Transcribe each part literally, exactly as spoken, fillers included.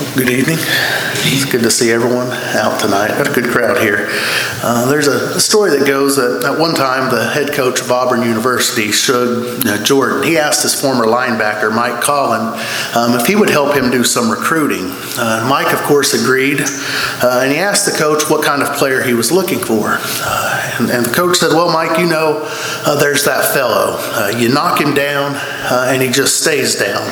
Good evening. It's good to see everyone out tonight. Got a good crowd here. Uh, there's a, a story that goes that at one time the head coach of Auburn University, Shug uh, Jordan, he asked his former linebacker, Mike Collin, um, if he would help him do some recruiting. Uh, Mike, of course, agreed, uh, and he asked the coach what kind of player he was looking for. Uh, and, and the coach said, well, Mike, you know, uh, there's that fellow. Uh, you knock him down, uh, and he just stays down.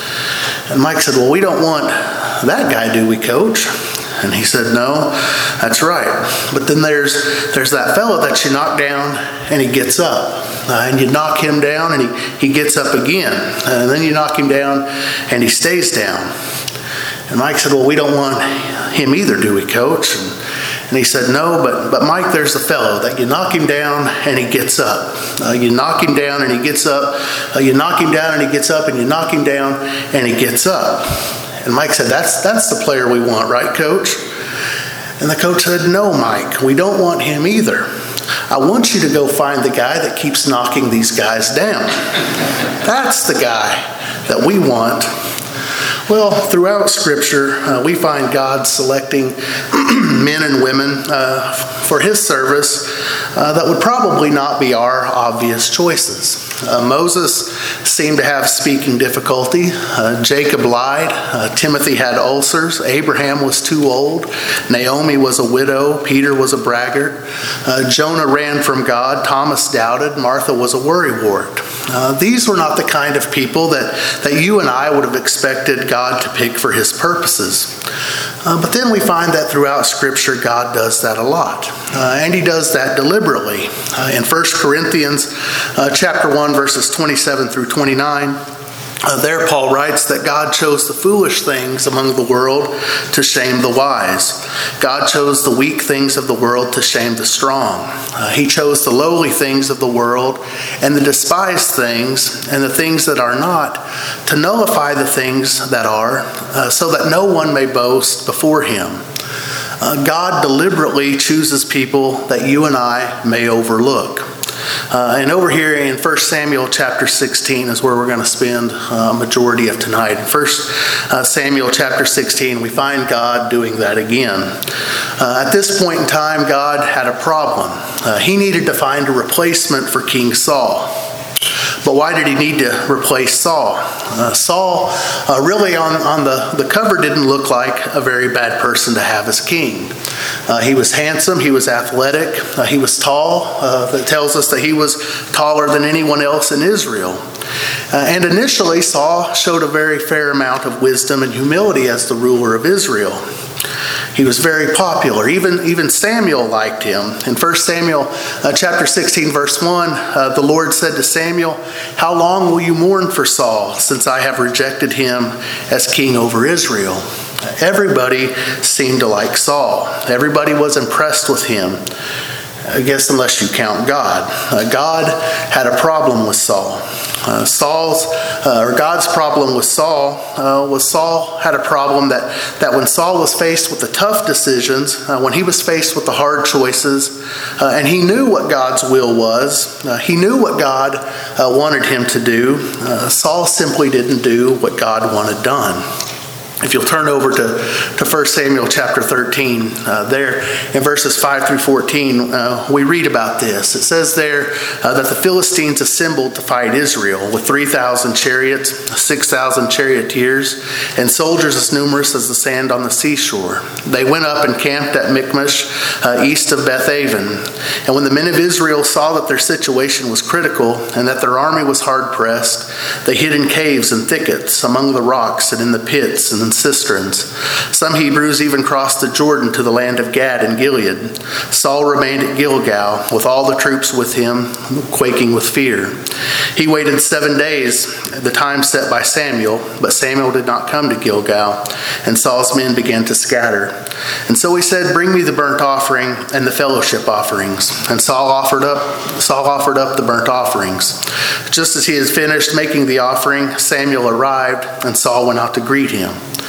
And Mike said, well, we don't want that guy, do we, coach? And he said, no, that's right. But then there's there's that fellow that you knock down and he gets up. Uh, and you knock him down and he, he gets up again. And then you knock him down and he stays down. And Mike said, well, we don't want him either, do we, coach? And, and he said, no, but, but Mike, there's the fellow that you knock him down and he gets up. Uh, you knock him down and he gets up. Uh, you knock him down and he gets up, and you knock him down and he gets up. And Mike said, that's that's the player we want, right, coach? And the coach said, no, Mike, we don't want him either. I want you to go find the guy that keeps knocking these guys down. That's the guy that we want. Well, throughout Scripture, uh, we find God selecting men and women uh, for His service uh, that would probably not be our obvious choices. Uh, Moses seemed to have speaking difficulty. Uh, Jacob lied. Uh, Timothy had ulcers. Abraham was too old. Naomi was a widow. Peter was a braggart. Uh, Jonah ran from God. Thomas doubted. Martha was a worrywart. Uh, these were not the kind of people that, that you and I would have expected God to pick for His purposes. Uh, but then we find that throughout Scripture, God does that a lot. Uh, and He does that deliberately. Uh, in First Corinthians uh, chapter one, verses twenty-seven through twenty-nine, Uh, there Paul writes that God chose the foolish things among the world to shame the wise. God chose the weak things of the world to shame the strong. Uh, he chose the lowly things of the world and the despised things and the things that are not to nullify the things that are, uh, so that no one may boast before Him. Uh, God deliberately chooses people that you and I may overlook. Uh, and over here in First Samuel chapter sixteen is where we're going to spend uh, a majority of tonight. In First Samuel chapter sixteen, we find God doing that again. Uh, at this point in time, God had a problem. Uh, he needed to find a replacement for King Saul. But why did he need to replace Saul? Uh, Saul uh, really on, on the, the cover didn't look like a very bad person to have as king. Uh, he was handsome, he was athletic, uh, he was tall. Uh, that tells us that he was taller than anyone else in Israel. Uh, and initially, Saul showed a very fair amount of wisdom and humility as the ruler of Israel. He was very popular. Even, even Samuel liked him. In First Samuel uh, chapter sixteen, verse one, uh, the Lord said to Samuel, "How long will you mourn for Saul, since I have rejected him as king over Israel?" Everybody seemed to like Saul. Everybody was impressed with him. I guess unless you count God. Uh, God had a problem with Saul. Uh, Saul's, uh, or God's problem with Saul uh, was Saul had a problem that, that when Saul was faced with the tough decisions, uh, when he was faced with the hard choices, uh, and he knew what God's will was, uh, he knew what God uh, wanted him to do, uh, Saul simply didn't do what God wanted done. If you'll turn over to, to First Samuel chapter thirteen, uh, there in verses five through fourteen, uh, we read about this. It says there uh, that the Philistines assembled to fight Israel with three thousand chariots, six thousand charioteers, and soldiers as numerous as the sand on the seashore. They went up and camped at Michmash, uh, east of Bethaven. And when the men of Israel saw that their situation was critical and that their army was hard-pressed, they hid in caves and thickets, among the rocks and in the pits and in cisterns. Some Hebrews even crossed the Jordan to the land of Gad and Gilead. Saul remained at Gilgal with all the troops with him, quaking with fear. He waited seven days, the time set by Samuel, but Samuel did not come to Gilgal, and Saul's men began to scatter. And so he said, "Bring me the burnt offering and the fellowship offerings." And Saul offered up Saul offered up the burnt offerings. Just as he had finished making the offering, Samuel arrived, and Saul went out to greet him.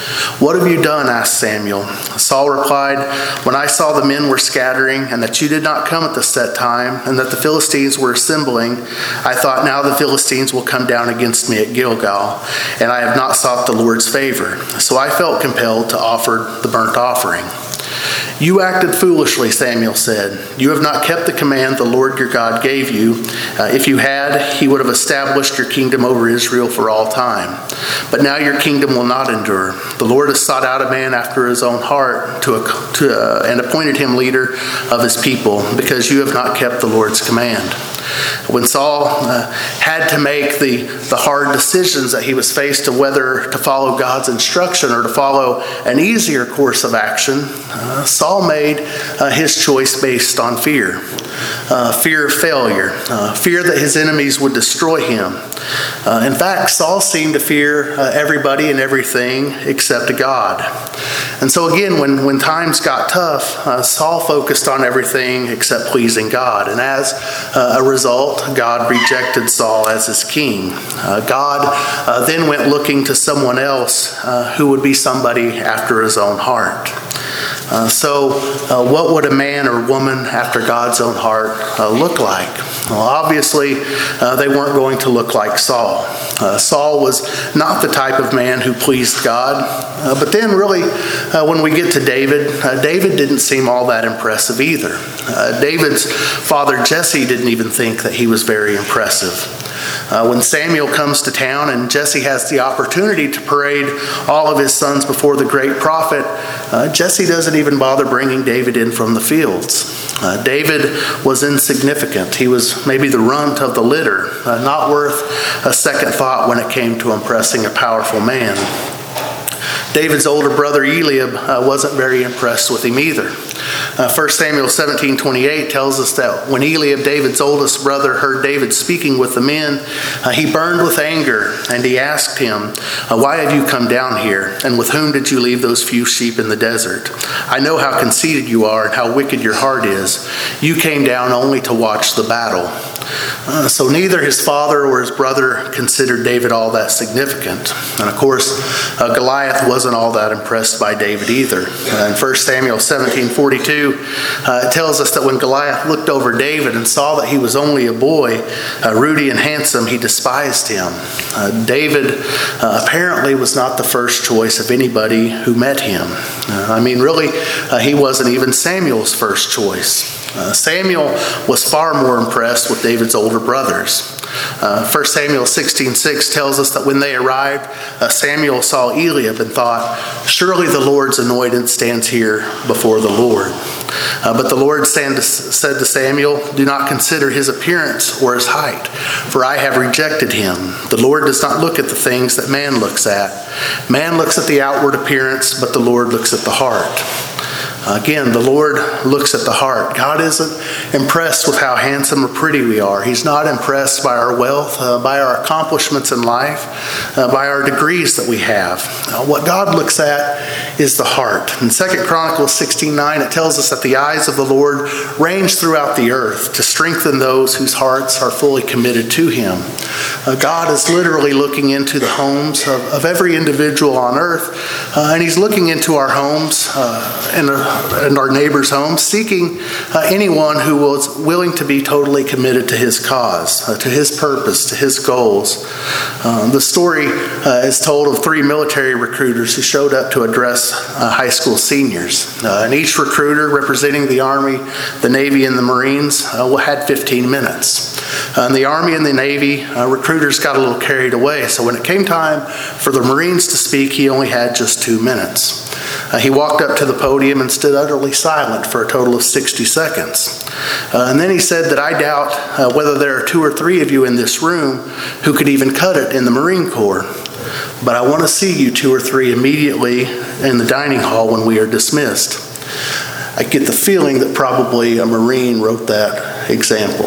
"What have you done?" asked Samuel. Saul replied, "When I saw the men were scattering, and that you did not come at the set time, and that the Philistines were assembling, I thought, now the Philistines will come down against me at Gilgal, and I have not sought the Lord's favor. So I felt compelled to offer the burnt offering." "You acted foolishly," Samuel said. "You have not kept the command the Lord your God gave you. Uh, if you had, he would have established your kingdom over Israel for all time. But now your kingdom will not endure. The Lord has sought out a man after his own heart to, to, uh, and appointed him leader of his people, because you have not kept the Lord's command." When Saul uh, had to make the, the hard decisions that he was faced of whether to follow God's instruction or to follow an easier course of action, uh, Saul made uh, his choice based on fear. Uh, fear of failure, uh, fear that his enemies would destroy him. Uh, in fact, Saul seemed to fear uh, everybody and everything except God. And so again, when, when times got tough, uh, Saul focused on everything except pleasing God. And as uh, a result, God rejected Saul as his king. Uh, God uh, then went looking to someone else uh, who would be somebody after his own heart. Uh, so uh, what would a man or woman after God's own heart uh, look like? Well, obviously, uh, they weren't going to look like Saul. Uh, Saul was not the type of man who pleased God. Uh, but then really, uh, when we get to David, uh, David didn't seem all that impressive either. Uh, David's father, Jesse, didn't even think that he was very impressive. Uh, when Samuel comes to town and Jesse has the opportunity to parade all of his sons before the great prophet, uh, Jesse doesn't even bother bringing David in from the fields. Uh, David was insignificant. He was maybe the runt of the litter, uh, not worth a second thought when it came to impressing a powerful man. David's older brother Eliab uh, wasn't very impressed with him either. Uh, First Samuel seventeen twenty-eight tells us that when Eliab, David's oldest brother, heard David speaking with the men, uh, he burned with anger, and he asked him, uh, "Why have you come down here? And with whom did you leave those few sheep in the desert? I know how conceited you are and how wicked your heart is. You came down only to watch the battle." Uh, so neither his father or his brother considered David all that significant. And of course, uh, Goliath wasn't all that impressed by David either. Uh, in First Samuel seventeen forty-two, uh, it tells us that when Goliath looked over David and saw that he was only a boy, uh, ruddy and handsome, he despised him. Uh, David uh, apparently was not the first choice of anybody who met him. Uh, I mean, really, uh, he wasn't even Samuel's first choice. Uh, Samuel was far more impressed with David's older brothers. Uh, First Samuel sixteen six tells us that when they arrived, uh, Samuel saw Eliab and thought, "Surely the Lord's anointed stands here before the Lord." Uh, but the Lord stand, said to Samuel, "Do not consider his appearance or his height, for I have rejected him. The Lord does not look at the things that man looks at. Man looks at the outward appearance, but the Lord looks at the heart." Again, the Lord looks at the heart. God isn't impressed with how handsome or pretty we are. He's not impressed by our wealth, uh, by our accomplishments in life, uh, by our degrees that we have. Uh, what God looks at is the heart. In Second Chronicles sixteen nine, it tells us that the eyes of the Lord range throughout the earth to strengthen those whose hearts are fully committed to Him. Uh, God is literally looking into the homes of, of every individual on earth, uh, and He's looking into our homes uh, and uh, and our neighbors' homes, seeking uh, anyone who was willing to be totally committed to His cause, uh, to His purpose, to His goals. Um, the story uh, is told of three military recruiters who showed up to address uh, high school seniors. Uh, and each recruiter representing the Army, the Navy, and the Marines uh, had fifteen minutes. Uh, in the Army and the Navy, uh, recruiters got a little carried away. So when it came time for the Marines to speak, he only had just two minutes. Uh, he walked up to the podium and stood utterly silent for a total of sixty seconds. Uh, and then he said that I doubt uh, whether there are two or three of you in this room who could even cut it in the Marine Corps. But I want to see you two or three immediately in the dining hall when we are dismissed. I get the feeling that probably a Marine wrote that example.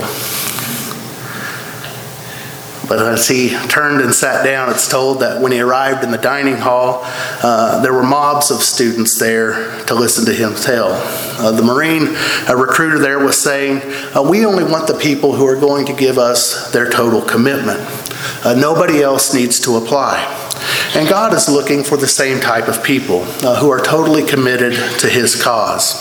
But as he turned and sat down, it's told that when he arrived in the dining hall, uh, there were mobs of students there to listen to him tell. Uh, the Marine uh, recruiter there was saying, uh, "We only want the people who are going to give us their total commitment. Uh, nobody else needs to apply. And God is looking for the same type of people uh, who are totally committed to his cause.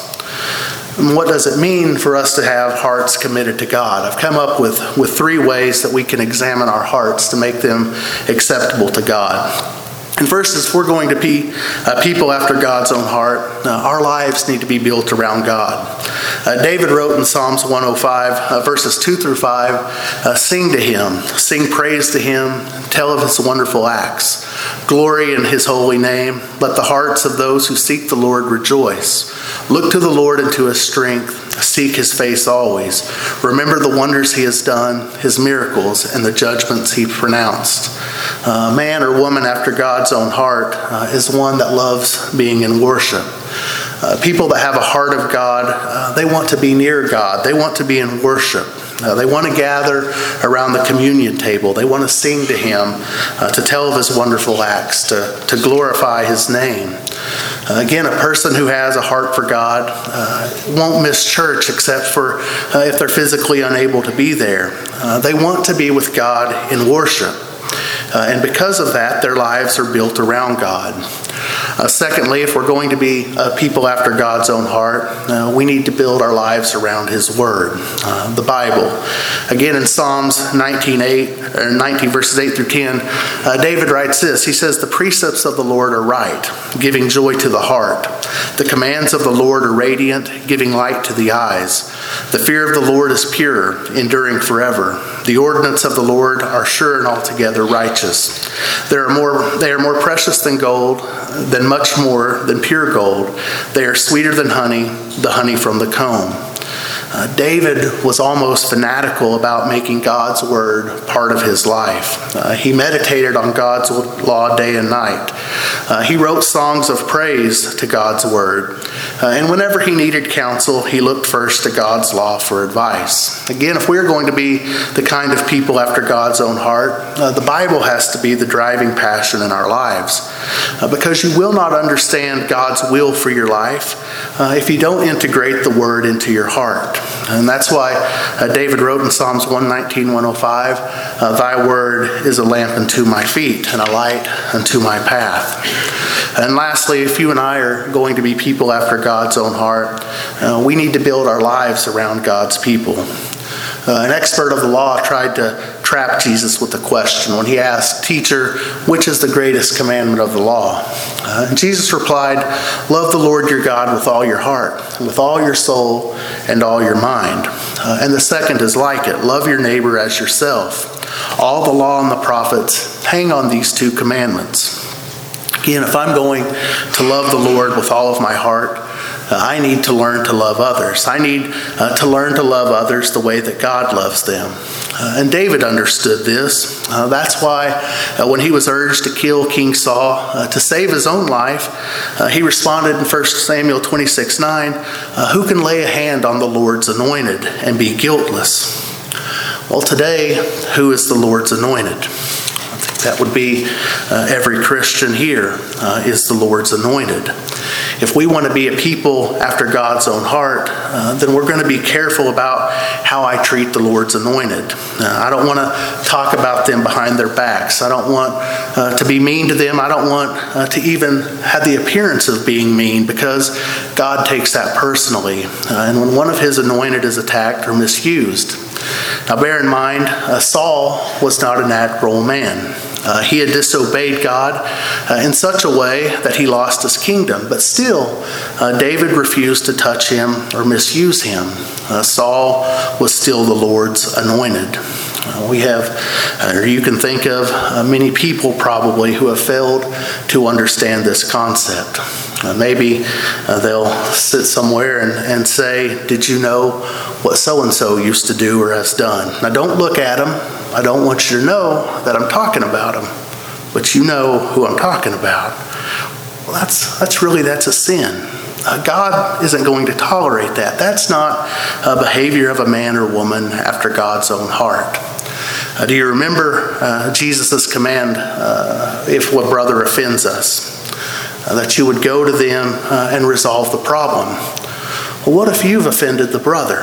And what does it mean for us to have hearts committed to God? I've come up with, with three ways that we can examine our hearts to make them acceptable to God. And first, if we're going to be uh, people after God's own heart, uh, our lives need to be built around God. Uh, David wrote in Psalms one oh five, uh, verses two through five, uh, sing to him, sing praise to him, tell of his wonderful acts. Glory in his holy name. Let the hearts of those who seek the Lord rejoice. Look to the Lord and to his strength. Seek his face always. Remember the wonders he has done, his miracles, and the judgments he pronounced. Uh, man or woman after God's own heart uh, is one that loves being in worship. Uh, people that have a heart of God, uh, they want to be near God. They want to be in worship. Uh, they want to gather around the communion table. They want to sing to him, uh, to tell of his wonderful acts, to, to glorify his name. Uh, again, a person who has a heart for God uh, won't miss church except for uh, if they're physically unable to be there. Uh, they want to be with God in worship. Uh, and because of that, their lives are built around God. Uh, secondly, if we're going to be uh, people after God's own heart, uh, we need to build our lives around his word, uh, the Bible. Again, in Psalms nineteen, eight, or nineteen verses eight through ten, uh, David writes this. He says, the precepts of the Lord are right, giving joy to the heart. The commands of the Lord are radiant, giving light to the eyes. The fear of the Lord is pure, enduring forever. The ordinance of the Lord are sure and altogether righteous. They are more, they are more precious than gold, than much more than pure gold. They are sweeter than honey, the honey from the comb. Uh, David was almost fanatical about making God's word part of his life. Uh, he meditated on God's law day and night. Uh, he wrote songs of praise to God's word. Uh, and whenever he needed counsel, he looked first to God's law for advice. Again, if we're going to be the kind of people after God's own heart, uh, the Bible has to be the driving passion in our lives. Uh, because you will not understand God's will for your life uh, if you don't integrate the word into your heart. And that's why uh, David wrote in Psalms one nineteen, one oh five, uh, thy word is a lamp unto my feet and a light unto my path. And lastly, if you and I are going to be people after God's own heart, uh, we need to build our lives around God's people. Uh, an expert of the law tried to trap Jesus with a question when he asked, Teacher, which is the greatest commandment of the law? Uh, and Jesus replied, love the Lord your God with all your heart, and with all your soul, and all your mind. Uh, and the second is like it, love your neighbor as yourself. All the law and the prophets hang on these two commandments. Again, if I'm going to love the Lord with all of my heart, Uh, I need to learn to love others. I need uh, to learn to love others the way that God loves them. Uh, and David understood this. Uh, that's why uh, when he was urged to kill King Saul uh, to save his own life, uh, he responded in First Samuel twenty-six, nine, uh, who can lay a hand on the Lord's anointed and be guiltless? Well, today, who is the Lord's anointed? I think that would be uh, every Christian here uh, is the Lord's anointed. If we want to be a people after God's own heart, uh, then we're going to be careful about how I treat the Lord's anointed. Uh, I don't want to talk about them behind their backs. I don't want uh, to be mean to them. I don't want uh, to even have the appearance of being mean, because God takes that personally. Uh, and when one of his anointed is attacked or misused. Now bear in mind, uh, Saul was not a natural man. Uh, he had disobeyed God uh, in such a way that he lost his kingdom. But still, uh, David refused to touch him or misuse him. Uh, Saul was still the Lord's anointed. Uh, we have, uh, or you can think of uh, many people probably who have failed to understand this concept. Uh, maybe uh, they'll sit somewhere and, and say, did you know what so-and-so used to do or has done? Now don't look at them. I don't want you to know that I'm talking about them, but you know who I'm talking about. Well, that's that's really, that's a sin. Uh, God isn't going to tolerate that. That's not a behavior of a man or woman after God's own heart. Uh, do you remember uh, Jesus' command, uh, if a brother offends us, uh, that you would go to them uh, and resolve the problem? Well, what if you've offended the brother?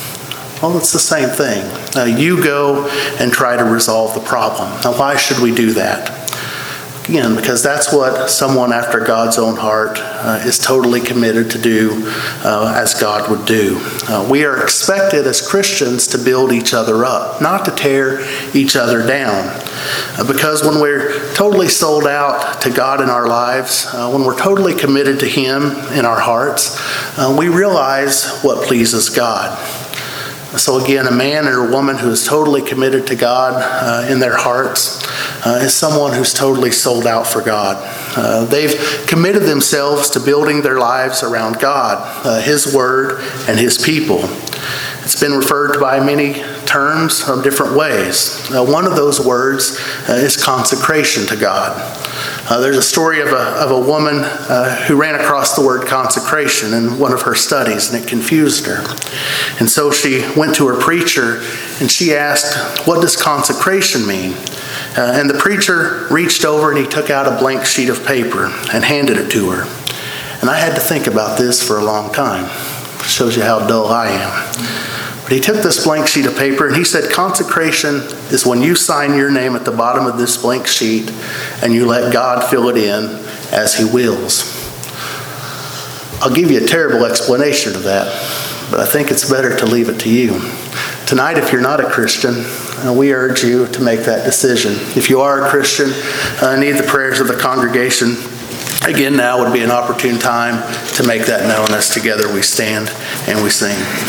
Well, it's the same thing. Uh, you go and try to resolve the problem. Now, why should we do that? Again, because that's what someone after God's own heart uh, is totally committed to do uh, as God would do. Uh, we are expected as Christians to build each other up, not to tear each other down. Uh, because when we're totally sold out to God in our lives, uh, when we're totally committed to Him in our hearts, uh, we realize what pleases God. So again, a man or a woman who is totally committed to God uh, in their hearts uh, is someone who's totally sold out for God. Uh, they've committed themselves to building their lives around God, uh, His Word, and His people. It's been referred to by many terms of different ways. Uh, one of those words uh, is consecration to God. Uh, there's a story of a, of a woman uh, who ran across the word consecration in one of her studies, and it confused her. And so she went to her preacher and she asked, "What does consecration mean?" Uh, and the preacher reached over and he took out a blank sheet of paper and handed it to her. And I had to think about this for a long time. Shows you how dull I am. But he took this blank sheet of paper and he said, "Consecration is when you sign your name at the bottom of this blank sheet and you let God fill it in as He wills." I'll give you a terrible explanation of that, but I think it's better to leave it to you. Tonight, if you're not a Christian, uh, we urge you to make that decision. If you are a Christian, uh, need the prayers of the congregation, again, now would be an opportune time to make that known as together we stand and we sing.